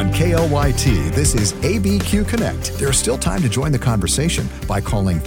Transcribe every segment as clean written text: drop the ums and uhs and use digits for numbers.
On KLYT, this is ABQ Connect. There's still time to join the conversation by calling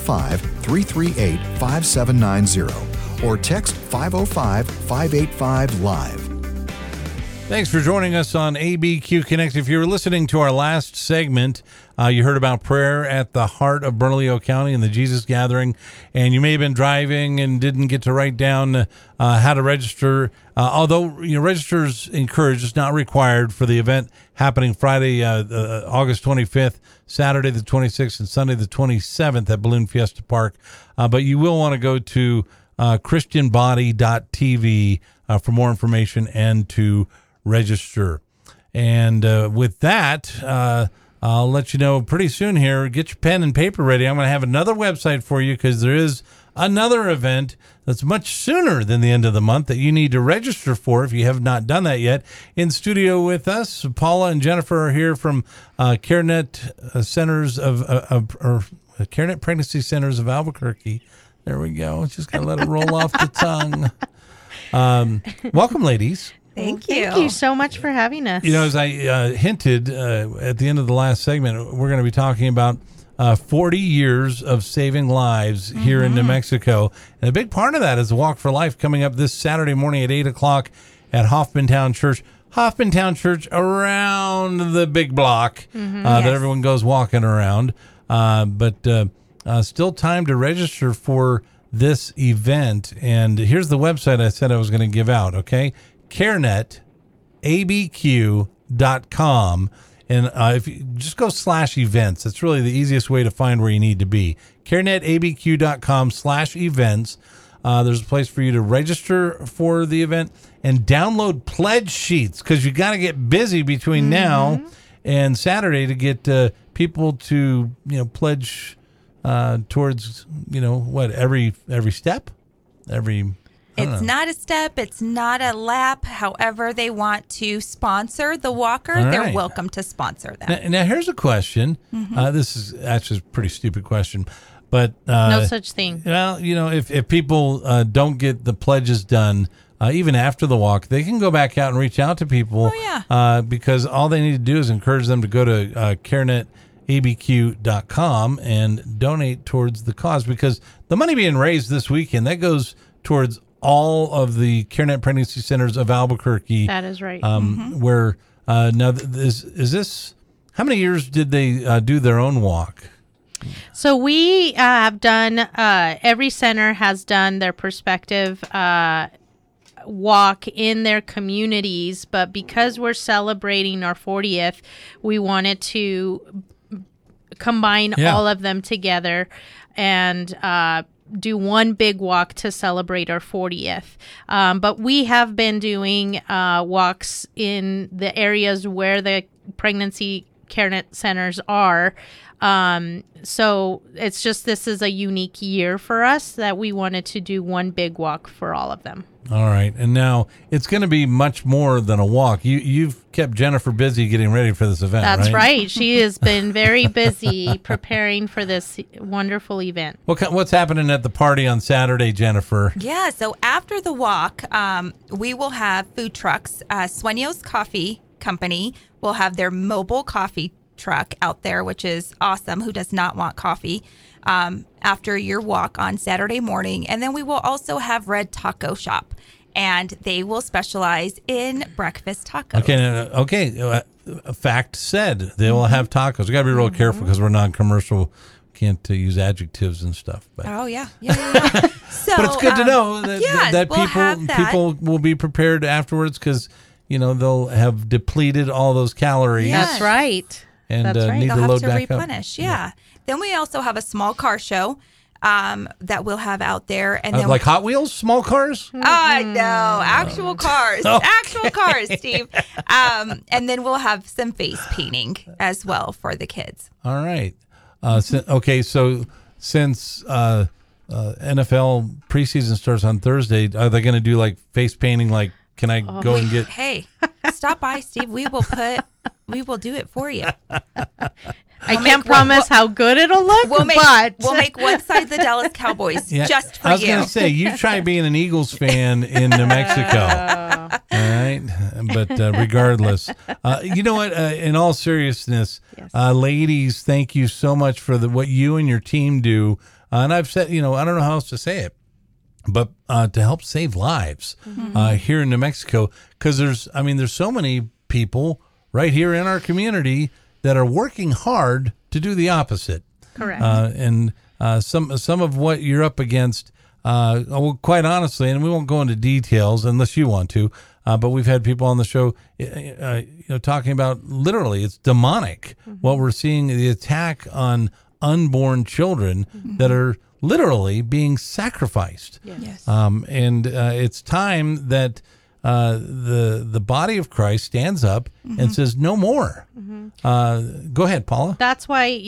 505-338-5790 or text 505-585-LIVE. Thanks for joining us on ABQ Connect. If you were listening to our last segment, you heard about prayer at the heart of Bernalillo County and the Jesus Gathering, and you may have been driving and didn't get to write down how to register. Although registers encouraged, it's not required for the event happening Friday, August 25th, Saturday the 26th, and Sunday the 27th at Balloon Fiesta Park. But you will want to go to christianbody.tv for more information and to register. And with that, I'll let you know pretty soon here. Get your pen and paper ready. I'm going to have another website for you because there is another event that's much sooner than the end of the month that you need to register for if you have not done that yet. In studio with us, Paula and Jennifer are here from CareNet Centers or CareNet Pregnancy Centers of Albuquerque. There we go. Just got to let it roll off the tongue. Welcome, ladies. Thank you. Thank you so much for having us. As I hinted at the end of the last segment, we're going to be talking about 40 years of saving lives here in New Mexico. And a big part of that is the Walk for Life coming up this Saturday morning at 8 o'clock at Hoffmantown Church. Hoffmantown Church around the big block that everyone goes walking around. But still time to register for this event. And here's the website I said I was going to give out, okay? CareNetABQ.com. And if you just go /events, that's really the easiest way to find where you need to be. CareNetABQ.com/events. There's a place for you to register for the event and download pledge sheets because you got to get busy between now and Saturday to get people to pledge towards every step, It's not a step. It's not a lap. However they want to sponsor the walker, they're welcome to sponsor them. Now here's a question. This is actually a pretty stupid question, but no such thing. Well, if people don't get the pledges done, even after the walk, they can go back out and reach out to people. Because all they need to do is encourage them to go to CareNetABQ.com and donate towards the cause, because the money being raised this weekend, that goes towards all of the CareNet Pregnancy Centers of Albuquerque. That is right. Where now is this? How many years did they do their own walk? So we have done. Every center has done their perspective walk in their communities, but because we're celebrating our 40th, we wanted to combine all of them together and do one big walk to celebrate our 40th. But we have been doing walks in the areas where the pregnancy CareNet centers are. So it's just, this is a unique year for us that we wanted to do one big walk for all of them. All right. And now it's going to be much more than a walk. You've kept Jennifer busy getting ready for this event, That's right. She has been very busy preparing for this wonderful event. What's happening at the party on Saturday, Jennifer? Yeah, so after the walk, we will have food trucks. Sueños Coffee Company will have their mobile coffee truck out there, which is awesome. Who does not want coffee after your walk on Saturday morning? And then we will also have Red Taco Shop, and they will specialize in breakfast tacos. Okay. Fact said, they will have tacos. We got to be real careful because we're non-commercial. Can't use adjectives and stuff. But. Oh yeah. So, but it's good to know that people will be prepared afterwards, because they'll have depleted all those calories. Yes. That's right. And That's right. need They'll to have load to back replenish. up. Yeah. Then we also have a small car show that we'll have out there, and then like Hot Wheels, small cars. No, actual cars, actual cars, Steve. And then we'll have some face painting as well for the kids. All right. So since NFL preseason starts on Thursday, are they going to do like face painting? Like, can I go and get? Hey, stop by, Steve. We will do it for you. I can't promise how good it'll look, we'll make one side the Dallas Cowboys just for you. I was going to say, you try being an Eagles fan in New Mexico. All right. but regardless, you know what? In all seriousness, Yes. Ladies, thank you so much for what you and your team do. And I've said, I don't know how else to say it, but to help save lives here in New Mexico, because there's so many people right here in our community that are working hard to do the opposite. Correct. And some of what you're up against, quite honestly, and we won't go into details unless you want to, but we've had people on the show, talking about literally it's demonic what we're seeing, the attack on unborn children that are literally being sacrificed. Yes. And it's time that the body of Christ stands up and says, no more. Go ahead, Paula. That's why,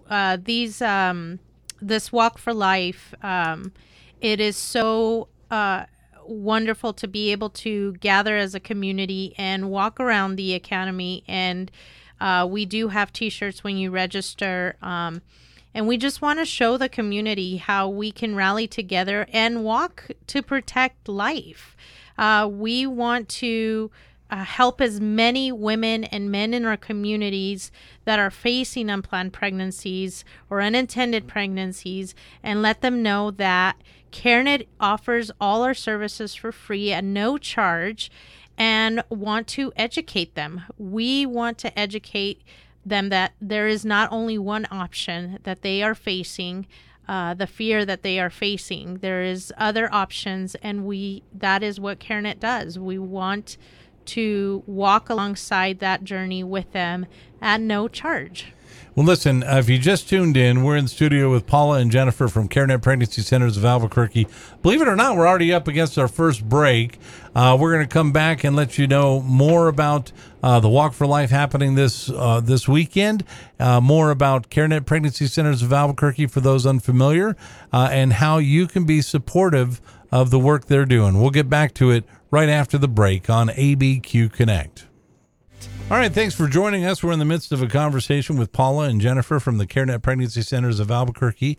this Walk for Life, it is so wonderful to be able to gather as a community and walk around the academy. And we do have T-shirts when you register. And we just want to show the community how we can rally together and walk to protect life. We want to help as many women and men in our communities that are facing unplanned pregnancies or unintended pregnancies, and let them know that CareNet offers all our services for free at no charge, and want to educate them. We want to educate them that there is not only one option that they are facing, the fear that they are facing. There is other options, and that is what CareNet does. We want to walk alongside that journey with them at no charge. Well, listen, if you just tuned in, we're in the studio with Paula and Jennifer from CareNet Pregnancy Centers of Albuquerque. Believe it or not, we're already up against our first break. We're going to come back and let you know more about the Walk for Life happening this weekend, more about CareNet Pregnancy Centers of Albuquerque for those unfamiliar, and how you can be supportive of the work they're doing. We'll get back to it right after the break on ABQ Connect. All right, thanks for joining us. We're in the midst of a conversation with Paula and Jennifer from the CareNet Pregnancy Centers of Albuquerque,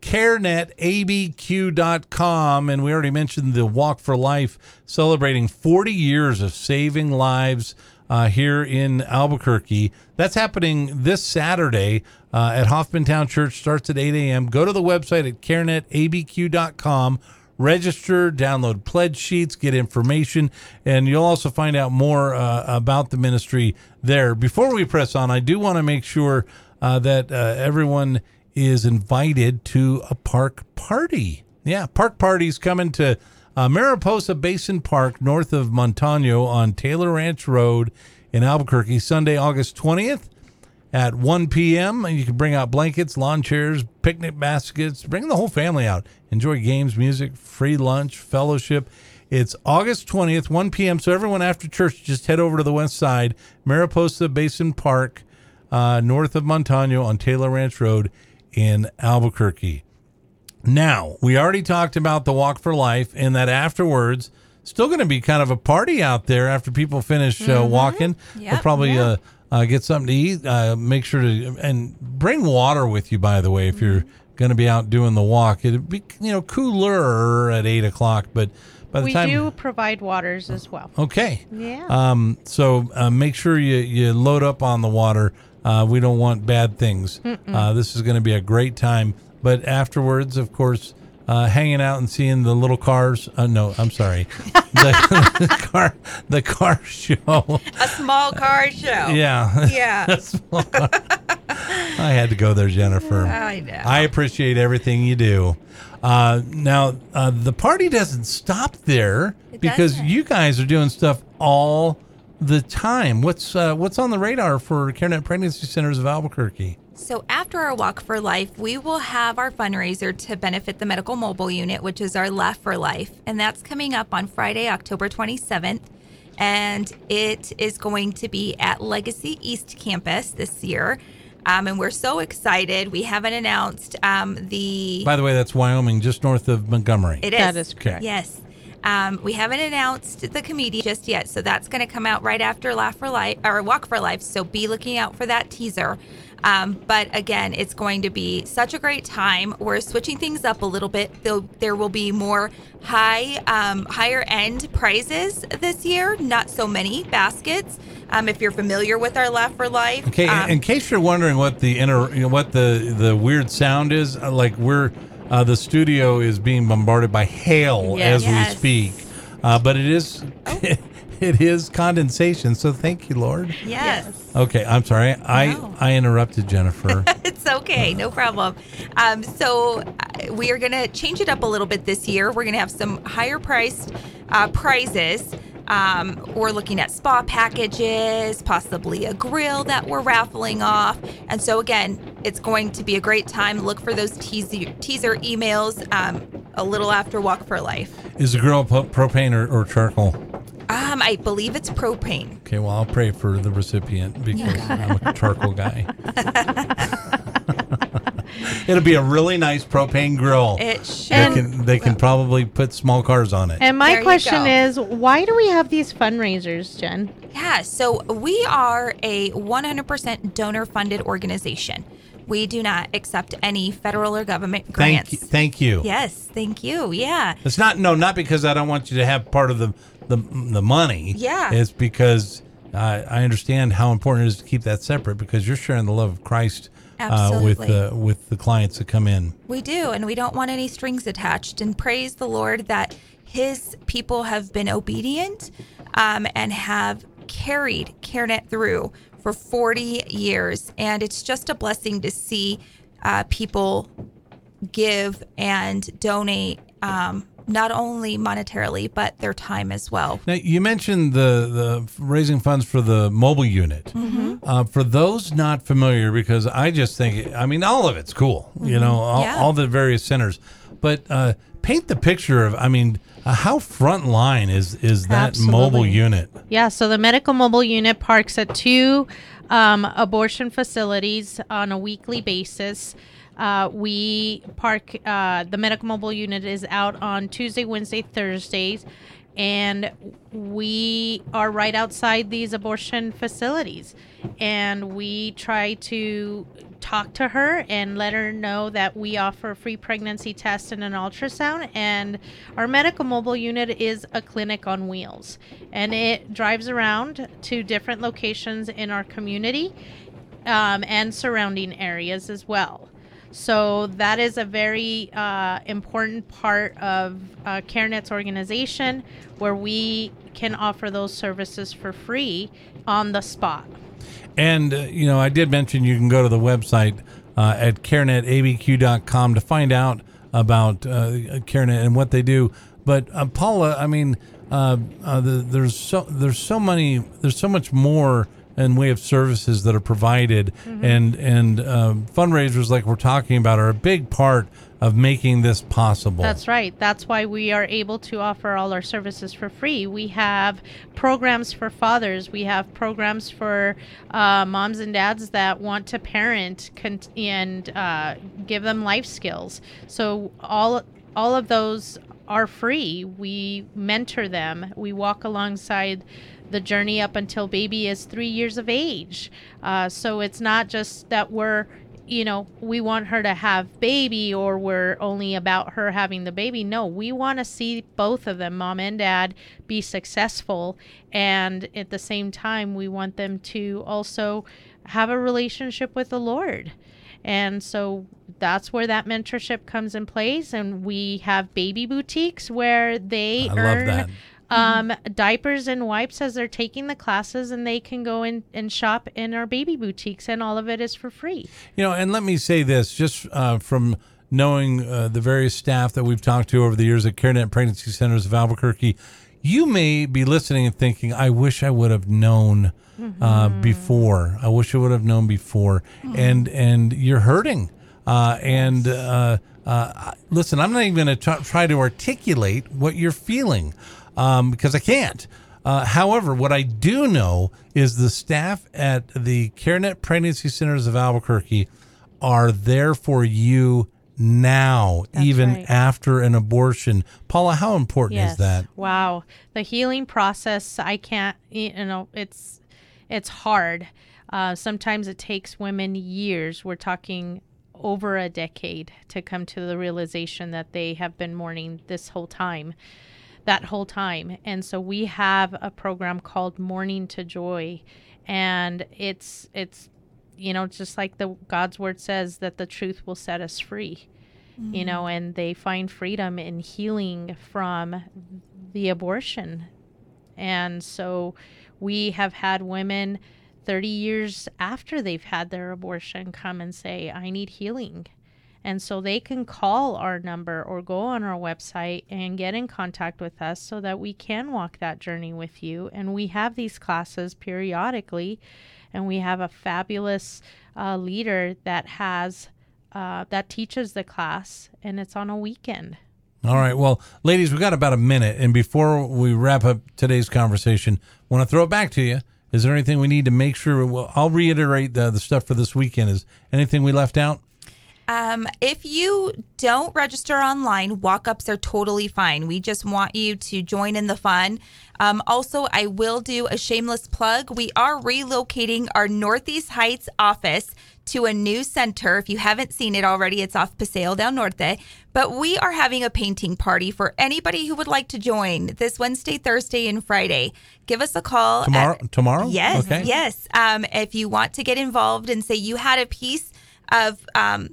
CareNetABQ.com, and we already mentioned the Walk for Life, celebrating 40 years of saving lives here in Albuquerque. That's happening this Saturday at Hoffmantown Church. Starts at 8 a.m. Go to the website at CareNetABQ.com. Register, download pledge sheets, get information, and you'll also find out more about the ministry there. Before we press on, I do want to make sure that everyone is invited to a park party. Yeah, park parties coming to Mariposa Basin Park north of Montano on Taylor Ranch Road in Albuquerque, Sunday, August 20th. At 1 p.m., and you can bring out blankets, lawn chairs, picnic baskets. Bring the whole family out. Enjoy games, music, free lunch, fellowship. It's August 20th, 1 p.m., so everyone after church, just head over to the west side, Mariposa Basin Park, north of Montano on Taylor Ranch Road in Albuquerque. Now, we already talked about the Walk for Life, and that afterwards, still going to be kind of a party out there after people finish walking. Yep, They'll probably... get something to eat. Make sure to and bring water with you. By the way, if you're going to be out doing the walk, it'd be cooler at 8 o'clock. But by the time we do provide waters as well. Okay. Yeah. So make sure you load up on the water. We don't want bad things. This is going to be a great time. But afterwards, of course, hanging out and seeing the little cars. No, I'm sorry. The car show. A small car show. Yeah. Yeah. I had to go there, Jennifer. I know. I appreciate everything you do. Now, the party doesn't stop there because doesn't. you guys are doing stuff all the time. What's on the radar for CareNet Pregnancy Centers of Albuquerque? So after our Walk for Life, we will have our fundraiser to benefit the Medical Mobile Unit, which is our Laugh for Life. And that's coming up on Friday, October 27th. And it is going to be at Legacy East Campus this year. And we're so excited. We haven't announced the... By the way, that's Wyoming, just north of Montgomery. It is. That is correct. Yes. We haven't announced the comedian just yet, so that's going to come out right after Laugh for Life or Walk for Life. So be looking out for that teaser. But again, it's going to be such a great time. We're switching things up a little bit. There will be more higher end prizes this year. Not so many baskets. If you're familiar with our Laugh for Life. Okay, in case you're wondering what the weird sound is, the studio is being bombarded by hail as we speak, but it is. Oh. It is condensation, so thank you, Lord. Yes. Okay, I'm sorry. I interrupted Jennifer. It's okay, no problem. So we are going to change it up a little bit this year. We're going to have some higher priced prizes. We're looking at spa packages, possibly a grill that we're raffling off. And so again, it's going to be a great time. Look for those teaser emails a little after Walk for Life. Is the grill propane or charcoal? I believe it's propane. Okay, well, I'll pray for the recipient because I'm a charcoal guy. It'll be a really nice propane grill. It should. They can probably put small cars on it. And my question is, why do we have these fundraisers, Jen? Yeah, so we are a 100% donor-funded organization. We do not accept any federal or government grants. Thank you. Yes, thank you. Yeah. It's not because I don't want you to have part of the money. Yeah. It's because I understand how important it is to keep that separate because you're sharing the love of Christ with the clients that come in. We do, and we don't want any strings attached. And praise the Lord that His people have been obedient and have carried CareNet through for 40 years. And it's just a blessing to see people give and donate not only monetarily, but their time as well. Now, you mentioned the raising funds for the mobile unit. Mm-hmm. For those not familiar, because I just think, all of it's cool, Mm-hmm. all the various centers. But paint the picture of, how front line is that Absolutely. mobile unit? Yeah, so the medical mobile unit parks at 2 abortion facilities on a weekly basis. We park, the medical mobile unit is out on Tuesday, Wednesday, Thursdays, and we are right outside these abortion facilities. And we try to talk to her and let her know that we offer a free pregnancy test and an ultrasound. And our medical mobile unit is a clinic on wheels. And it drives around to different locations in our community and surrounding areas as well. So that is a very important part of CareNet's organization where we can offer those services for free on the spot. And, I did mention you can go to the website at carenetabq.com to find out about CareNet and what they do. But Paula, there's so much more in way of services that are provided, mm-hmm. and fundraisers like we're talking about are a big part of making this possible. That's right. That's why we are able to offer all our services for free. We have programs for fathers. We have programs for moms and dads that want to parent and give them life skills. So all of those are free. We mentor them. We walk alongside the journey up until baby is 3 years of age. So it's not just that we want her to have baby or we're only about her having the baby. No, we want to see both of them, mom and dad, be successful. And at the same time, we want them to also have a relationship with the Lord. And so that's where that mentorship comes in place. And we have baby boutiques where they earn diapers and wipes as they're taking the classes, and they can go in and shop in our baby boutiques, and all of it is for free. And let me say this, just from knowing the various staff that we've talked to over the years at CareNet Pregnancy Centers of Albuquerque, you may be listening and thinking, I wish I would have known before. I wish I would have known before. Mm-hmm. And you're hurting. Listen, I'm not even going to try to articulate what you're feeling. Because I can't. However, what I do know is the staff at the CareNet Pregnancy Centers of Albuquerque are there for you now, That's even right. after an abortion. Paula, how important is that? Wow. The healing process, I can't, it's hard. Sometimes it takes women years. We're talking over a decade to come to the realization that they have been mourning that whole time. And so we have a program called Mourning to Joy. And it's just like God's word says that the truth will set us free, and they find freedom in healing from the abortion. And so we have had women 30 years after they've had their abortion come and say, I need healing. And so they can call our number or go on our website and get in contact with us so that we can walk that journey with you. And we have these classes periodically, and we have a fabulous leader that teaches the class, and it's on a weekend. All right. Well, ladies, we've got about a minute. And before we wrap up today's conversation, I want to throw it back to you. Is there anything we need to make sure? Well, I'll reiterate the stuff for this weekend. Is anything we left out? If you don't register online, walk-ups are totally fine. We just want you to join in the fun. Also, I will do a shameless plug. We are relocating our Northeast Heights office to a new center. If you haven't seen it already, it's off Paseo del Norte. But we are having a painting party for anybody who would like to join this Wednesday, Thursday, and Friday. Give us a call. Tomorrow? Yes, okay. Yes. If you want to get involved and say you had a piece of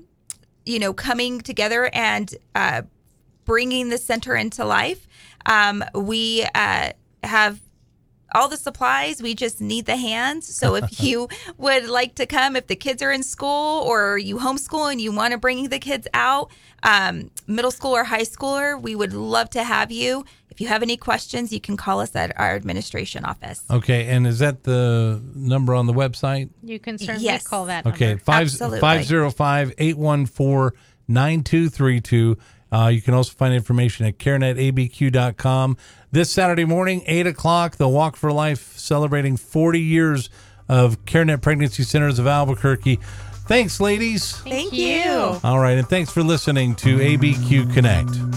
coming together and bringing the center into life. We have all the supplies. We just need the hands. So if you would like to come, if the kids are in school or you homeschool and you want to bring the kids out, middle school or high schooler, we would love to have you. If you have any questions, you can call us at our administration office. Okay. And is that the number on the website? You can certainly call that okay, number. 505-814-9232. You can also find information at carenetabq.com. This Saturday morning, 8 o'clock, the Walk for Life, celebrating 40 years of CareNet Pregnancy Centers of Albuquerque. Thanks, ladies. Thank you. All right, and thanks for listening to ABQ Connect.